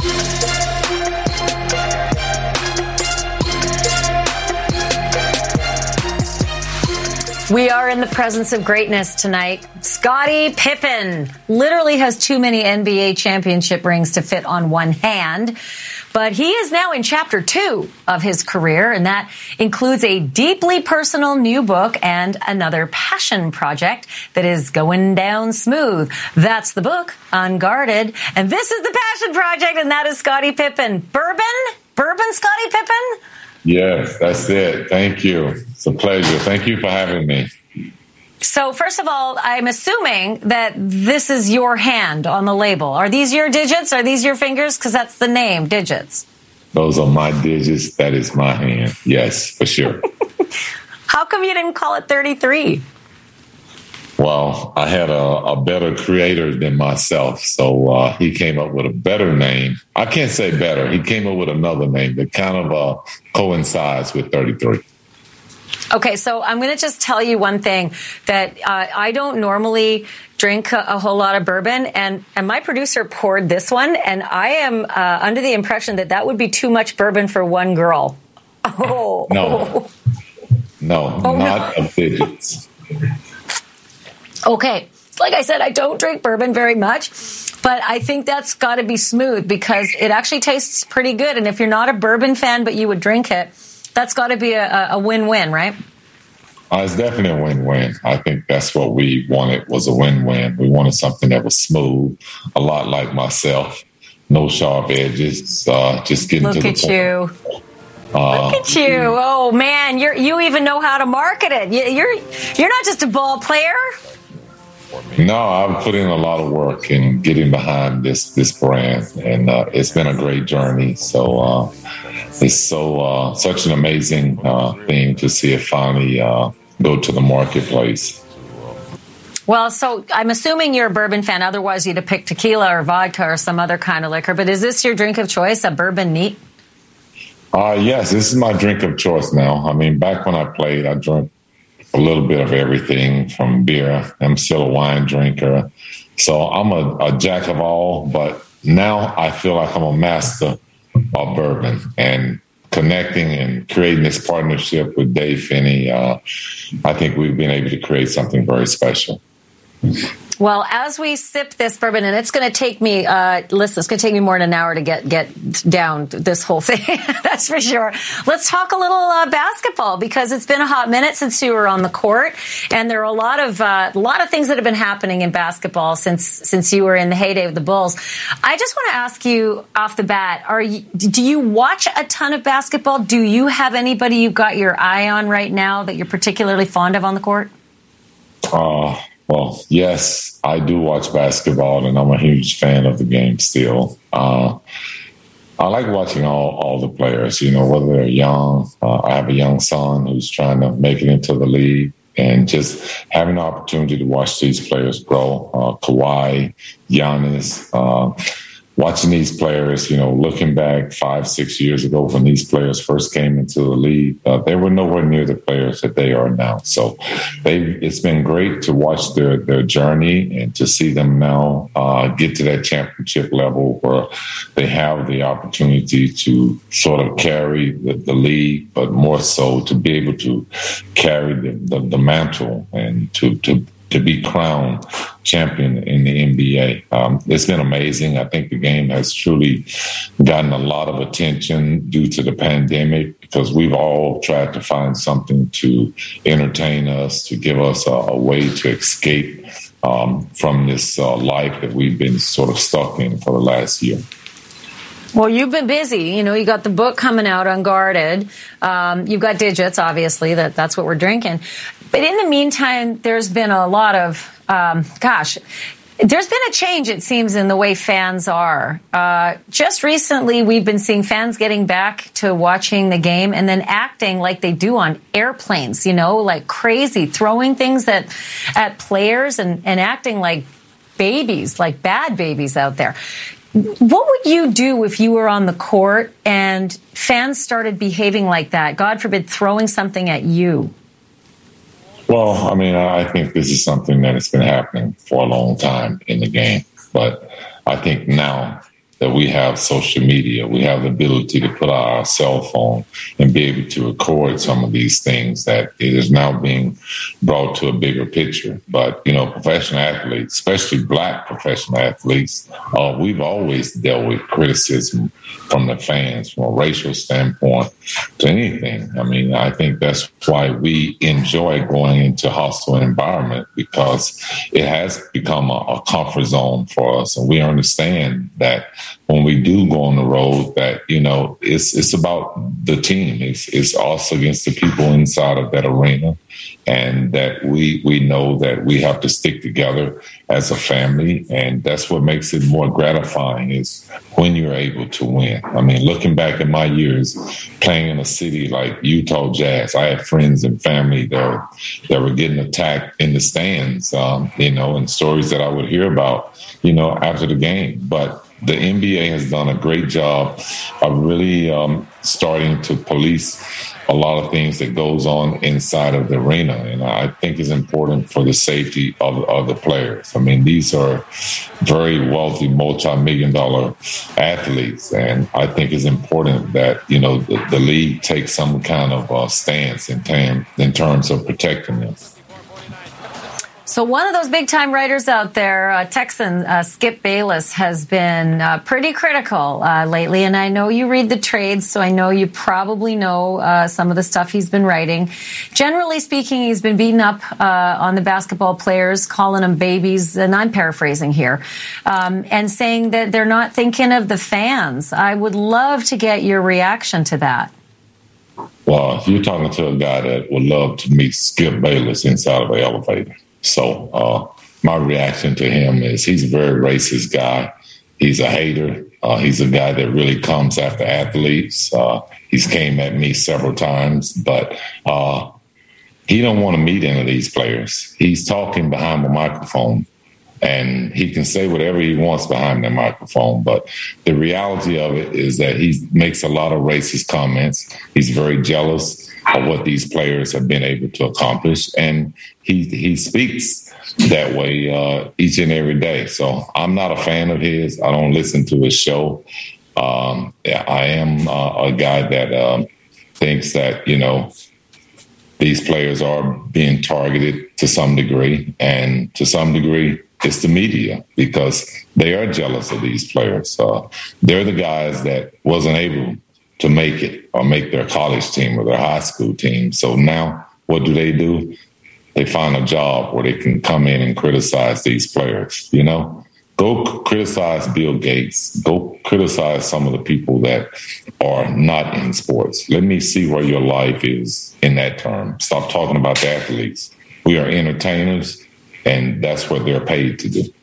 We are in the presence of greatness tonight. Scottie Pippen literally has too many NBA championship rings to fit on one hand. But he is now in chapter 2 of his career, and that includes a deeply personal new book and another passion project that is going down smooth. That's the book, Unguarded. And this is the passion project, and that is Scottie Pippen. Bourbon Scottie Pippen? Yes, that's it. Thank you. It's a pleasure. Thank you for having me. So first of all, I'm assuming that this is your hand on the label. Are these your digits? Are these your fingers? Because that's the name, digits. Those are my digits. That is my hand. Yes, for sure. How come you didn't call it 33? Well, I had a better creator than myself, so he came up with a better name. I can't say better. He came up with another name that kind of coincides with 33. Okay, so I'm going to just tell you one thing, that I don't normally drink a whole lot of bourbon, and my producer poured this one, and I am under the impression that would be too much bourbon for one girl. Oh. No, not of digits. Okay. Like I said, I don't drink bourbon very much, but I think that's got to be smooth because it actually tastes pretty good. And if you're not a bourbon fan, but you would drink it, that's got to be a win-win, right? It's definitely a win-win. I think that's what we wanted, was a win-win. We wanted something that was smooth, a lot like myself, no sharp edges, just getting to the point. Look at you. Oh, man, you even know how to market it. You're not just a ball player. No, I've put in a lot of work in getting behind this brand, and it's been a great journey. So it's such an amazing thing to see it finally go to the marketplace. Well, so I'm assuming you're a bourbon fan. Otherwise, you'd have picked tequila or vodka or some other kind of liquor. But is this your drink of choice, a bourbon neat? Yes, this is my drink of choice now. I mean, back when I played, I drank a little bit of everything from beer. I'm still a wine drinker. So I'm a jack of all, but now I feel like I'm a master of bourbon. And connecting and creating this partnership with Dave Finney, I think we've been able to create something very special. Well, as we sip this bourbon, and it's going to take me, listen, it's going to take me more than an hour to get down this whole thing. That's for sure. Let's talk a little basketball, because it's been a hot minute since you were on the court, and there are a lot of things that have been happening in basketball since you were in the heyday of the Bulls. I just want to ask you off the bat: do you watch a ton of basketball? Do you have anybody you've got your eye on right now that you're particularly fond of on the court? Well, yes, I do watch basketball, and I'm a huge fan of the game still. I like watching all the players, whether they're young. I have a young son who's trying to make it into the league, and just having the opportunity to watch these players grow. Kawhi, Giannis, watching these players, looking back 5-6 years ago when these players first came into the league, they were nowhere near the players that they are now. So it's been great to watch their journey and to see them now get to that championship level where they have the opportunity to sort of carry the league, but more so to be able to carry the mantle and to be crowned champion in the NBA. It's been amazing. I think the game has truly gotten a lot of attention due to the pandemic, because we've all tried to find something to entertain us, to give us a way to escape from this life that we've been sort of stuck in for the last year. Well, you've been busy. You got the book coming out, Unguarded. You've got digits, obviously. That's what we're drinking. But in the meantime, there's been a lot of, there's been a change, it seems, in the way fans are. Just recently, we've been seeing fans getting back to watching the game and then acting like they do on airplanes, like crazy, throwing things at players and acting like babies, like bad babies out there. What would you do if you were on the court and fans started behaving like that? God forbid, throwing something at you. Well, I mean, I think this is something that has been happening for a long time in the game. But I think now that we have social media. We have the ability to put out our cell phone and be able to record some of these things, that it is now being brought to a bigger picture. But, professional athletes, especially Black professional athletes, we've always dealt with criticism from the fans, from a racial standpoint to anything. I mean, I think that's why we enjoy going into hostile environment, because it has become a comfort zone for us. And we understand that when we do go on the road, that, it's about the team. It's us against the people inside of that arena. And that we know that we have to stick together as a family. And that's what makes it more gratifying, is when you're able to win. I mean, looking back at my years playing in a city like Utah Jazz, I had friends and family that were getting attacked in the stands, and stories that I would hear about, after the game. But the NBA has done a great job of really starting to police a lot of things that goes on inside of the arena. And I think it's important for the safety of the players. I mean, these are very wealthy, multi-million-dollar athletes. And I think it's important that, the league takes some kind of stance in terms of protecting them. So one of those big-time writers out there, Texan Skip Bayless, has been pretty critical lately. And I know you read the trades, so I know you probably know some of the stuff he's been writing. Generally speaking, he's been beating up on the basketball players, calling them babies, and I'm paraphrasing here, and saying that they're not thinking of the fans. I would love to get your reaction to that. Well, you're talking to a guy that would love to meet Skip Bayless inside of an elevator. So my reaction to him is he's a very racist guy. He's a hater. He's a guy that really comes after athletes. He's came at me several times, but he don't want to meet any of these players. He's talking behind the microphone, and he can say whatever he wants behind the microphone. But the reality of it is that he makes a lot of racist comments. He's very jealous of what these players have been able to accomplish. And he speaks that way each and every day. So I'm not a fan of his. I don't listen to his show. I am a guy that thinks that, these players are being targeted to some degree. And to some degree, it's the media, because they are jealous of these players. They're the guys that wasn't able to make it or make their college team or their high school team. So now what do? They find a job where they can come in and criticize these players, Go criticize Bill Gates. Go criticize some of the people that are not in sports. Let me see where your life is in that term. Stop talking about the athletes. We are entertainers, and that's what they're paid to do.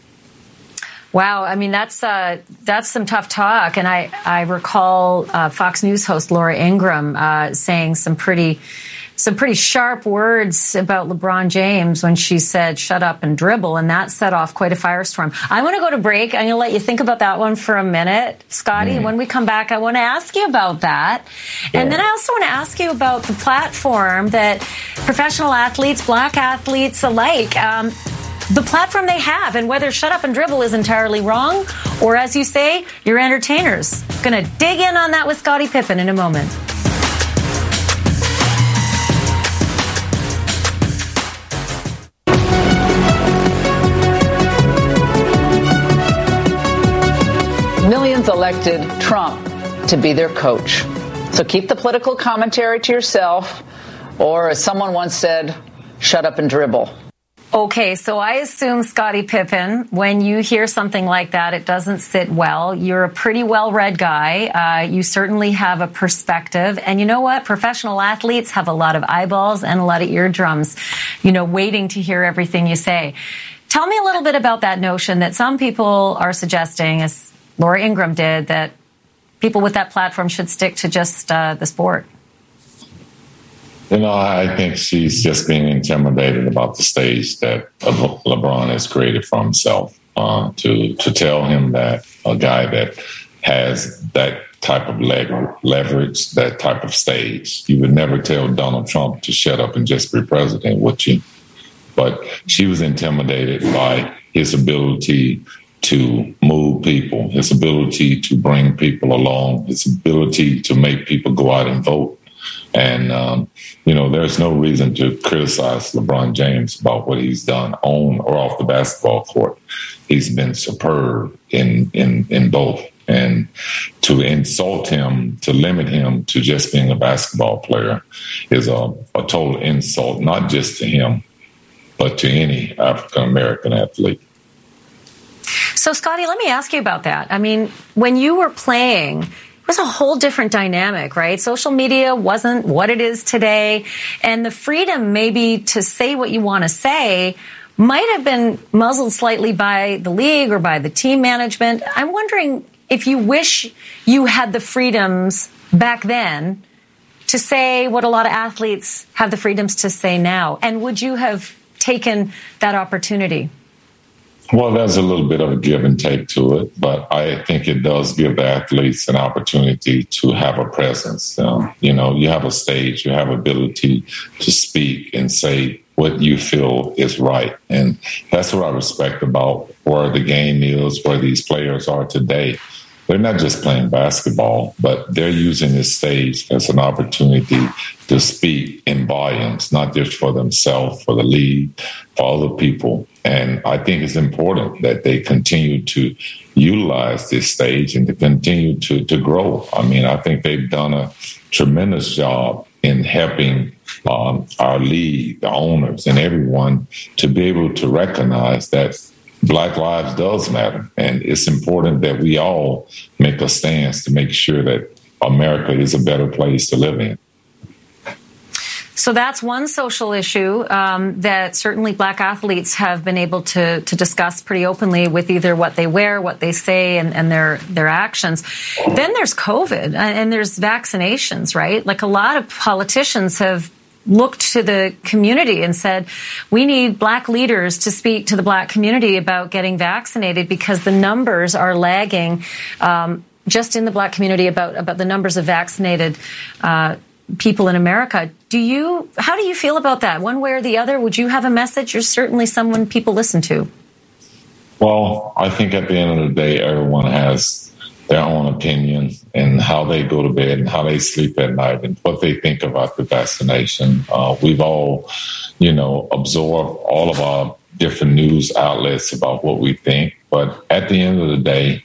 Wow, I mean, that's some tough talk. And I recall Fox News host Laura Ingraham saying some pretty sharp words about LeBron James when she said, "Shut up and dribble," and that set off quite a firestorm. I want to go to break. I'm going to let you think about that one for a minute, Scotty. When we come back, I want to ask you about that. Yeah. And then I also want to ask you about the platform that professional athletes, Black athletes alike, the platform they have, and whether shut up and dribble is entirely wrong, or, as you say, you're entertainers. Going to dig in on that with Scottie Pippen in a moment. Millions elected Trump to be their coach. So keep the political commentary to yourself, or, as someone once said, shut up and dribble. Okay, so I assume, Scottie Pippen, when you hear something like that, it doesn't sit well. You're a pretty well-read guy. You certainly have a perspective. And you know what? Professional athletes have a lot of eyeballs and a lot of eardrums, waiting to hear everything you say. Tell me a little bit about that notion that some people are suggesting, as Laura Ingraham did, that people with that platform should stick to just the sport. I think she's just being intimidated about the stage that LeBron has created for himself. To tell him that a guy that has that type of leverage, that type of stage, you would never tell Donald Trump to shut up and just be president, would you? But she was intimidated by his ability to move people, his ability to bring people along, his ability to make people go out and vote. And, there's no reason to criticize LeBron James about what he's done on or off the basketball court. He's been superb in both. And to insult him, to limit him to just being a basketball player is a total insult, not just to him, but to any African-American athlete. So, Scotty, let me ask you about that. I mean, when you were playing, it was a whole different dynamic, right? Social media wasn't what it is today. And the freedom maybe to say what you want to say might have been muzzled slightly by the league or by the team management. I'm wondering if you wish you had the freedoms back then to say what a lot of athletes have the freedoms to say now. And would you have taken that opportunity? Well, there's a little bit of a give and take to it, but I think it does give the athletes an opportunity to have a presence. You have a stage, you have ability to speak and say what you feel is right. And that's what I respect about where the game is, where these players are today. They're not just playing basketball, but they're using this stage as an opportunity to speak in volumes, not just for themselves, for the league, for other people. And I think it's important that they continue to utilize this stage and to continue to grow. I mean, I think they've done a tremendous job in helping our league, the owners, and everyone to be able to recognize that Black lives does matter. And it's important that we all make a stance to make sure that America is a better place to live in. So that's one social issue that certainly Black athletes have been able to discuss pretty openly with either what they wear, what they say, and their actions. Then there's COVID and there's vaccinations, right? Like a lot of politicians have looked to the community and said, we need Black leaders to speak to the Black community about getting vaccinated because the numbers are lagging just in the Black community about the numbers of vaccinated people in America. How do you feel about that? One way or the other, would you have a message? You're certainly someone people listen to. Well, I think at the end of the day, everyone has their own opinion and how they go to bed and how they sleep at night and what they think about the vaccination. We've all, absorbed all of our different news outlets about what we think. But at the end of the day,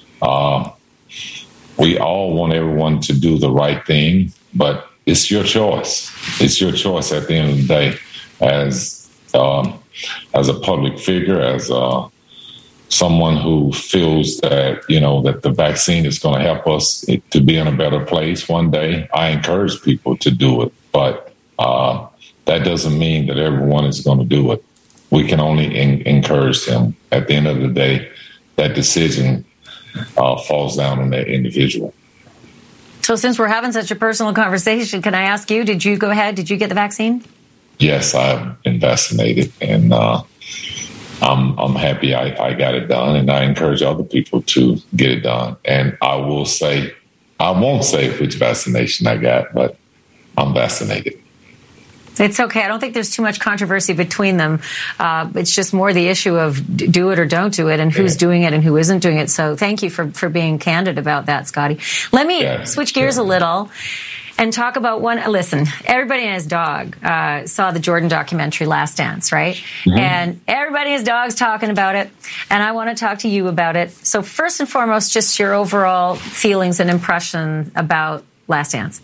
we all want everyone to do the right thing, but it's your choice. It's your choice at the end of the day as a public figure, as someone who feels that, that the vaccine is going to help us to be in a better place one day. I encourage people to do it, but that doesn't mean that everyone is going to do it. We can only encourage them. At the end of the day, that decision falls down on that individual. So since we're having such a personal conversation, can I ask you, did you go ahead? Did you get the vaccine? Yes, I've been vaccinated, and I'm happy I got it done, and I encourage other people to get it done. And I won't say which vaccination I got, but I'm vaccinated. It's okay. I don't think there's too much controversy between them. It's just more the issue of do it or don't do it and who's doing it and who isn't doing it. So thank you for being candid about that, Scotty. Let me switch gears a little and talk about one. Listen, everybody and his dog saw the Jordan documentary Last Dance, right? Mm-hmm. And everybody and his dog's talking about it. And I want to talk to you about it. So first and foremost, just your overall feelings and impression about Last Dance.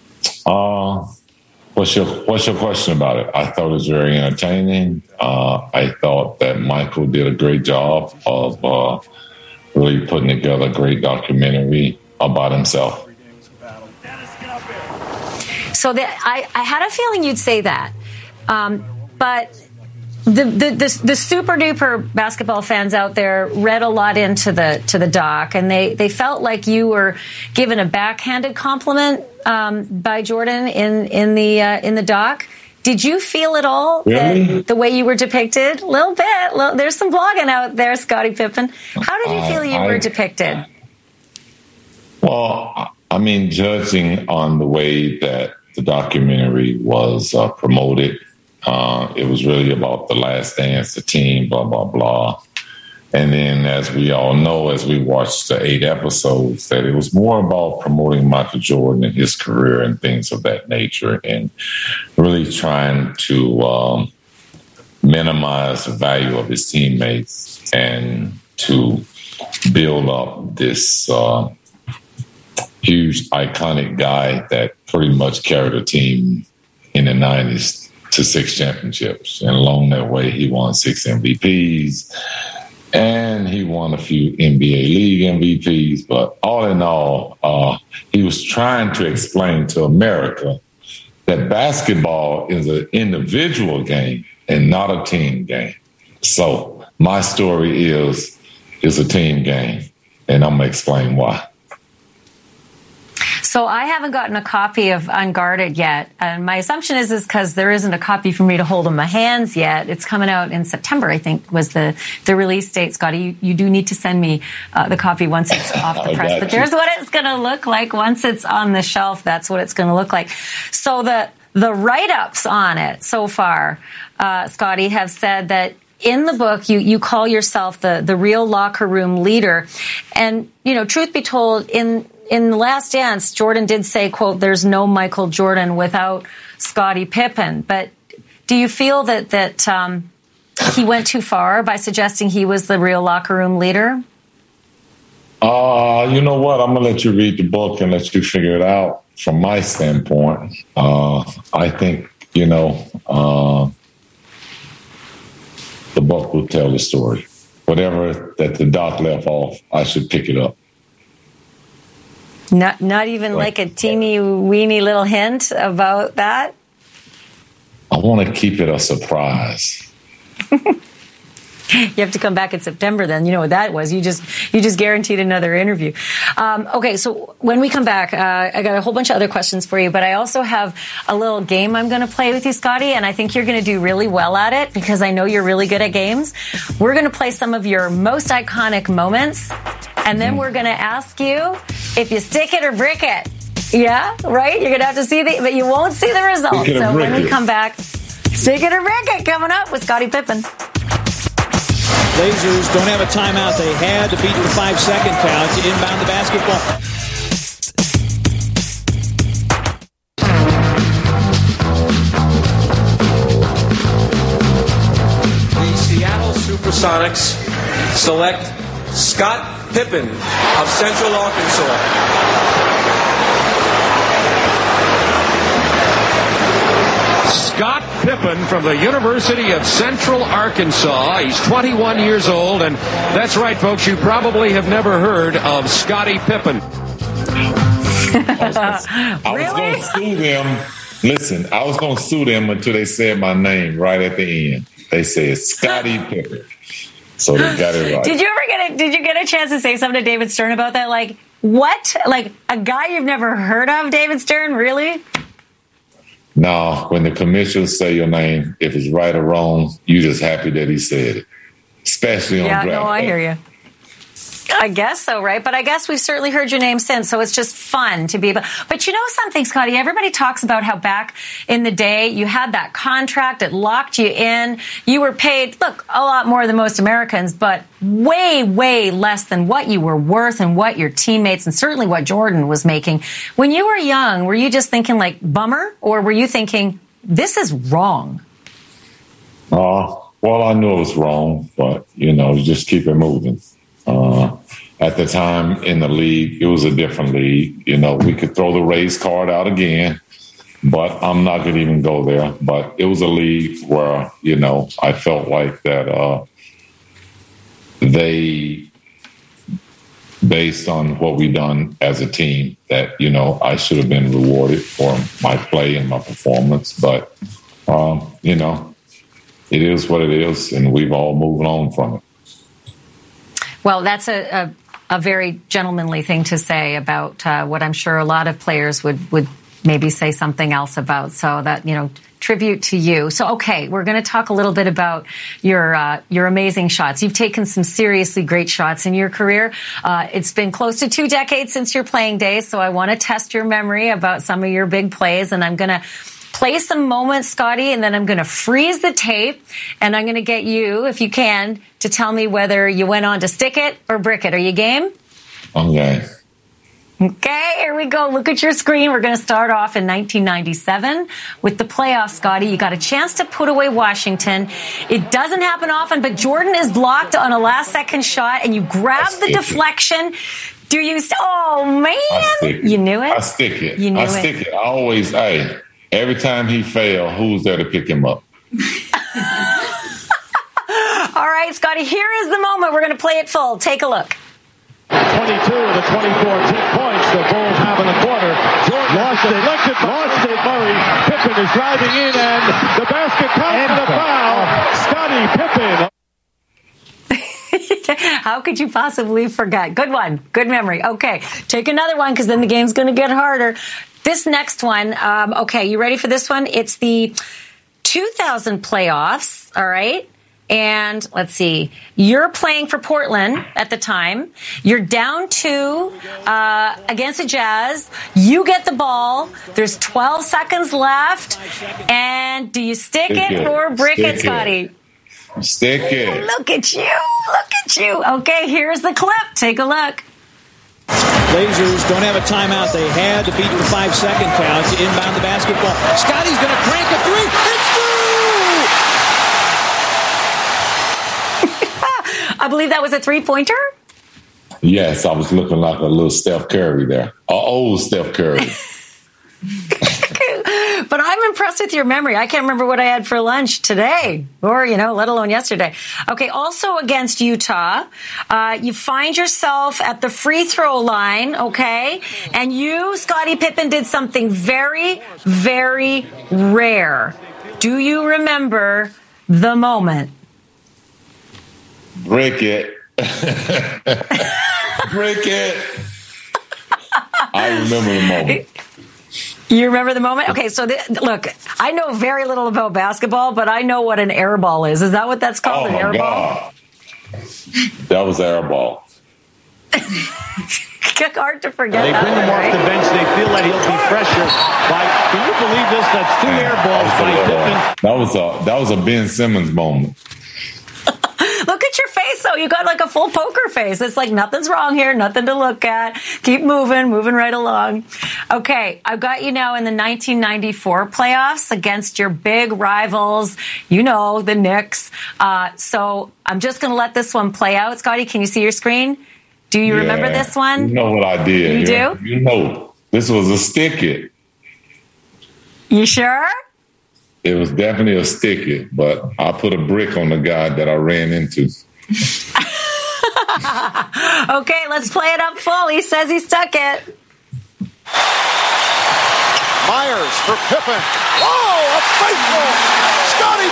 What's your question about it? I thought it was very entertaining. I thought that Michael did a great job of really putting together a great documentary about himself. So I had a feeling you'd say that, but the super duper basketball fans out there read a lot into the doc, and they felt like you were given a backhanded compliment by Jordan in the doc. Did you feel at all that the way you were depicted? A little bit. There's some blogging out there, Scottie Pippen. How did you feel you were depicted? Well, I mean, judging on the way that the documentary was promoted, it was really about the Last Dance, the team, blah, blah, blah. And then, as we all know, as we watched the 8 episodes, that it was more about promoting Michael Jordan and his career and things of that nature, and really trying to minimize the value of his teammates and to build up this huge, iconic guy that pretty much carried a team in the 90s to 6 championships. And along that way, he won 6 MVPs. And he won a few NBA League MVPs. But all in all, he was trying to explain to America that basketball is an individual game and not a team game. So my story is a team game, and I'm going to explain why. So I haven't gotten a copy of Unguarded yet, and my assumption is because there isn't a copy for me to hold in my hands yet. It's coming out in September, I think, was the release date. Scotty, you do need to send me the copy once it's off the press. But there's what it's going to look like once it's on the shelf. That's what it's going to look like. So the write-ups on it so far, Scotty, have said that in the book, you call yourself the real locker room leader. And, truth be told, in The Last Dance, Jordan did say, quote, "There's no Michael Jordan without Scottie Pippen." But do you feel that he went too far by suggesting he was the real locker room leader? You know what? I'm going to let you read the book and let you figure it out. From my standpoint, I think, the book will tell the story. Whatever that the doc left off, I should pick it up. Not even like a teeny weeny little hint about that? I want to keep it a surprise. You have to come back in September then. You know what that was. You just guaranteed another interview. Okay, so when we come back, I got a whole bunch of other questions for you, but I also have a little game I'm going to play with you, Scotty, and I think you're going to do really well at it because I know you're really good at games. We're going to play some of your most iconic moments, and then we're going to ask you if you stick it or brick it. Yeah, right? You're going to have to see but you won't see the results. So when we come back, stick it or brick it coming up with Scottie Pippen. Blazers don't have a timeout. They had to beat the 5-second count to inbound the basketball. The Seattle Supersonics select Scott Pippen of Central Arkansas. Scott Pippen from the University of Central Arkansas. He's 21 years old, and that's right, folks, you probably have never heard of Scottie Pippen. I was going to sue them. Listen, I was going to sue them until they said my name right at the end. They said Scottie Pippen. So they got it right. Did you get a chance to say something to David Stern about that? Like, what? Like, a guy you've never heard of, David Stern? Really? No, when the commissioners say your name, if it's right or wrong, you're just happy that he said it, especially on draft. Yeah, no, I hear you. I guess so, right? But I guess we've certainly heard your name since, so it's just fun to be able. But you know something, Scotty? Everybody talks about how back in the day you had that contract, it locked you in. You were paid, look, a lot more than most Americans, but way, way less than what you were worth and what your teammates and certainly what Jordan was making. When you were young, were you just thinking like, bummer? Or were you thinking, this is wrong? Well, I knew it was wrong, but, just keep it moving. At the time in the league, it was a different league. We could throw the race card out again, but I'm not going to even go there. But it was a league where, I felt like that they, based on what we done as a team, that, I should have been rewarded for my play and my performance. But, it is what it is, and we've all moved on from it. Well, that's a very gentlemanly thing to say about what I'm sure a lot of players would maybe say something else about. So that, tribute to you. So, okay, we're going to talk a little bit about your amazing shots. You've taken some seriously great shots in your career. It's been close to 2 decades since your playing days, so I want to test your memory about some of your big plays, and I'm going to play some moments, Scotty, and then I'm going to freeze the tape, and I'm going to get you, if you can, to tell me whether you went on to stick it or brick it. Are you game? I'm game. Okay, here we go. Look at your screen. We're going to start off in 1997 with the playoffs, Scotty. You got a chance to put away Washington. It doesn't happen often, but Jordan is blocked on a last-second shot, and you grab the deflection. Do you? Oh, man. You knew it? I stick it. You knew I stick it. I always, every time he failed, who's there to pick him up? All right, Scotty, here is the moment. We're going to play it full. Take a look. 22 of the 24 points the Bulls have in the quarter. Jordan lost it. Murray. Pippen is driving in, and the basket comes for the foul. Scottie Pippen. How could you possibly forget? Good one. Good memory. Okay, take another one because then the game's going to get harder. This next one, okay, you ready for this one? It's the 2000 playoffs, all right? And let's see, you're playing for Portland at the time. You're down 2 against the Jazz. You get the ball. There's 12 seconds left. And do you stick it or brick it, Scotty? Stick it. Look at you. Look at you. Okay, here's the clip. Take a look. Blazers don't have a timeout. They had to beat the 5-second count to inbound the basketball. Scotty's going to crank a three. It's through! I believe that was a three-pointer? Yes, I was looking like a little Steph Curry there. Old Steph Curry. But I'm impressed with your memory. I can't remember what I had for lunch today or, let alone yesterday. Okay, also against Utah, you find yourself at the free throw line, okay? And you, Scottie Pippen, did something very, very rare. Do you remember the moment? Brick it. Brick it. I remember the moment. You remember the moment? Okay, so look, I know very little about basketball, but I know what an air ball is. Is that what that's called, an air ball? That was air ball. Hard to forget. They bring him off the bench. They feel that he'll be fresher. Can you believe this? That's 2 air balls by Pippen. That was a Ben Simmons moment. Look at your face, though. You got like a full poker face. It's like nothing's wrong here, nothing to look at. Keep moving right along. Okay, I've got you now in the 1994 playoffs against your big rivals, the Knicks. So I'm just going to let this one play out. Scotty, can you see your screen? Do you remember this one? You know what I did. You do? This was a stick it. You sure? It was definitely a stick it, but I put a brick on the guy that I ran into. Okay, let's play it up full. He says he stuck it. Myers for Pippen. Oh, a faithful Scottie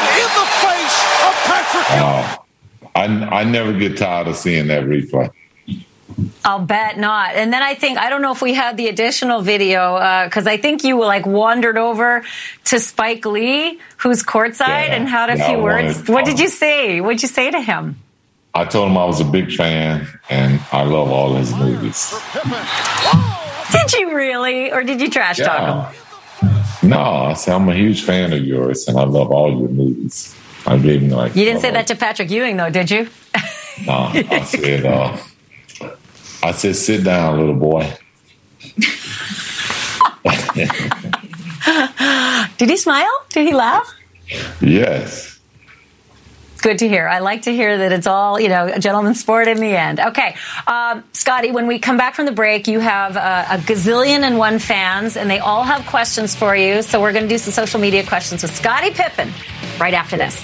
Pippen in the face of Patrick. I never get tired of seeing that replay. I'll bet not. And then I don't know if we had the additional video, because I think you wandered over to Spike Lee, who's courtside, and had a few words. What did you say? What did you say to him? I told him I was a big fan, and I love all his movies. Did you really? Or did you trash talk him? No, I said, I'm a huge fan of yours, and I love all your movies. I gave him You didn't say that to Patrick Ewing, though, did you? No, I said, sit down, little boy. Did he smile? Did he laugh? Yes. Good to hear. I like to hear that it's all, a gentleman's sport in the end. Okay. Scotty, when we come back from the break, you have a gazillion and one fans, and they all have questions for you. So we're going to do some social media questions with Scottie Pippen right after this.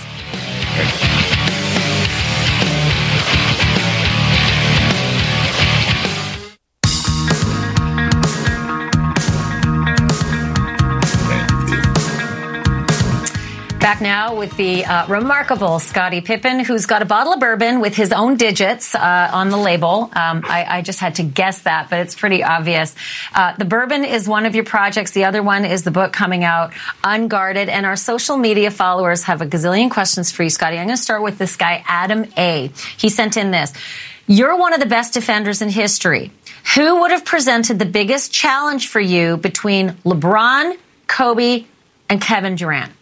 Back now with the remarkable Scottie Pippen, who's got a bottle of bourbon with his own digits on the label. I just had to guess that, but it's pretty obvious. The bourbon is one of your projects. The other one is the book coming out, Unguarded. And our social media followers have a gazillion questions for you, Scotty. I'm going to start with this guy, Adam A. He sent in this. You're one of the best defenders in history. Who would have presented the biggest challenge for you between LeBron, Kobe, and Kevin Durant?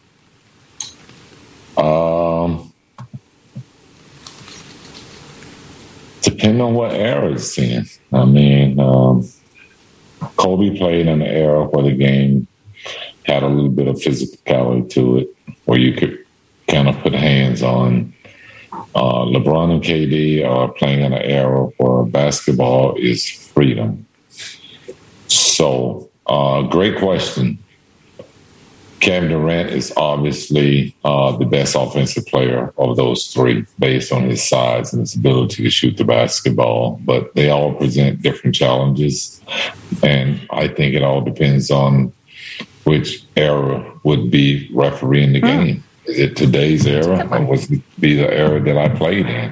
Depending on what era it's in. I mean, Kobe played in an era where the game had a little bit of physicality to it, where you could kind of put hands on. LeBron and KD are playing in an era where basketball is freedom. So, great question. Kevin Durant is obviously the best offensive player of those three based on his size and his ability to shoot the basketball, but they all present different challenges. And I think it all depends on which era would be refereeing the game. Is it today's era or was it be the era that I played in?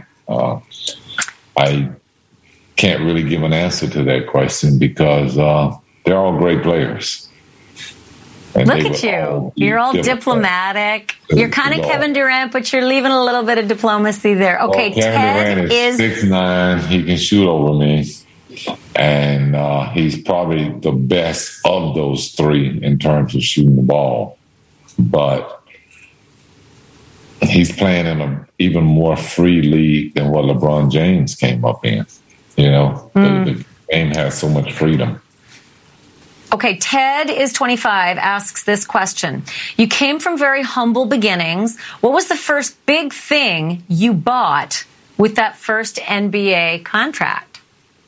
I can't really give an answer to that question because they're all great players. And look at you. You're all diplomatic. You're kind of Kevin Durant, but you're leaving a little bit of diplomacy there. Okay, Kevin Durant is 6'9". He can shoot over me. And he's probably the best of those three in terms of shooting the ball. But he's playing in an even more free league than what LeBron James came up in. You know, the game has so much freedom. Okay, Ted is 25, asks this question. You came from very humble beginnings. What was the first big thing you bought with that first NBA contract?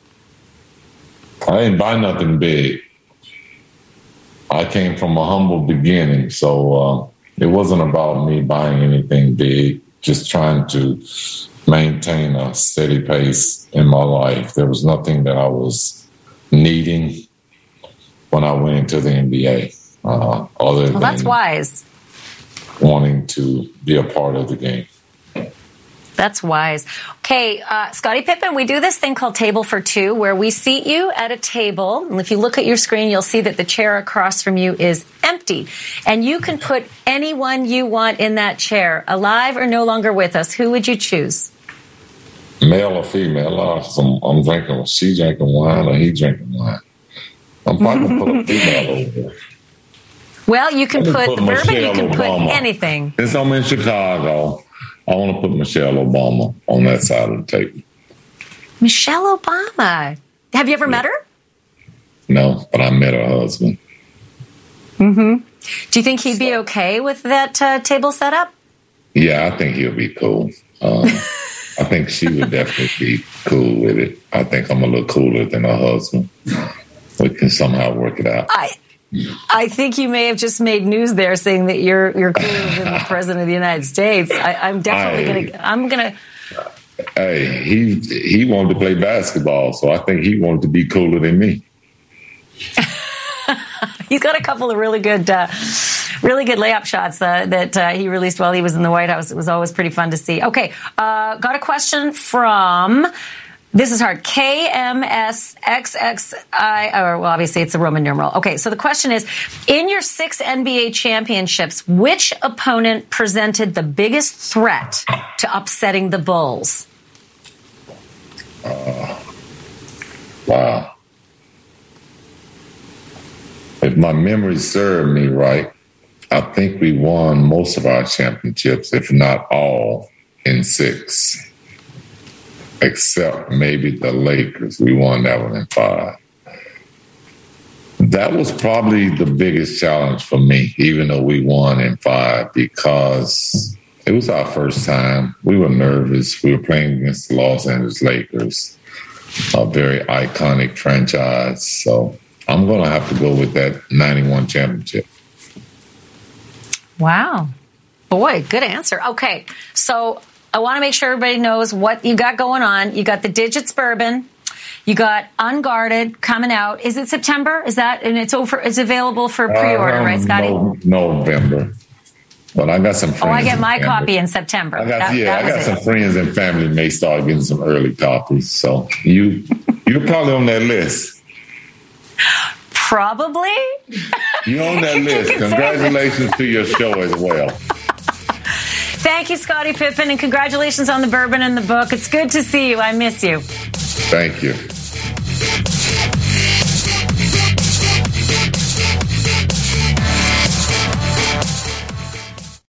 I didn't buy nothing big. I came from a humble beginning, so it wasn't about me buying anything big, just trying to maintain a steady pace in my life. There was nothing that I was needing when I went into the NBA, other than that's wise. Wanting to be a part of the game. That's wise. Okay, Scottie Pippen, we do this thing called Table for Two, where we seat you at a table. And if you look at your screen, you'll see that the chair across from you is empty. And you can put anyone you want in that chair, alive or no longer with us. Who would you choose? Male or female? I'm drinking. She drinking wine or he drinking wine? I'm probably going to put a female over there. Well, you can put the bourbon, you can put anything. Since I'm in Chicago, I want to put Michelle Obama on that side of the table. Michelle Obama. Have you ever met her? No, but I met her husband. Mm-hmm. Do you think he'd be okay with that table setup? Yeah, I think he'll be cool. I think she would definitely be cool with it. I think I'm a little cooler than her husband. We can somehow work it out. I think you may have just made news there, saying that you're cooler than the president of the United States. I'm definitely gonna. Hey, he wanted to play basketball, so I think he wanted to be cooler than me. He's got a couple of really good layup shots that he released while he was in the White House. It was always pretty fun to see. Okay, got a question from. This is hard. KMSXXI, or well, obviously it's a Roman numeral. Okay, so the question is, in your 6 NBA championships, which opponent presented the biggest threat to upsetting the Bulls? Wow. If my memory served me right, I think we won most of our championships, if not all, in 6. Except maybe the Lakers. We won that one in 5. That was probably the biggest challenge for me, even though we won in 5, because it was our first time. We were nervous. We were playing against the Los Angeles Lakers, a very iconic franchise. So I'm going to have to go with that 91 championship. Wow. Boy, good answer. Okay, so I want to make sure everybody knows what you got going on. You got the Digits Bourbon. You got Unguarded coming out. Is it September? Is that, and it's available for pre-order, right, Scotty? November. But I got some friends. Oh, I get my copy in September. I got some friends and family may start getting some early copies. So you're probably on that list. Probably. You're on that list. Congratulations to your show as well. Thank you, Scottie Pippen, and congratulations on the bourbon and the book. It's good to see you. I miss you. Thank you.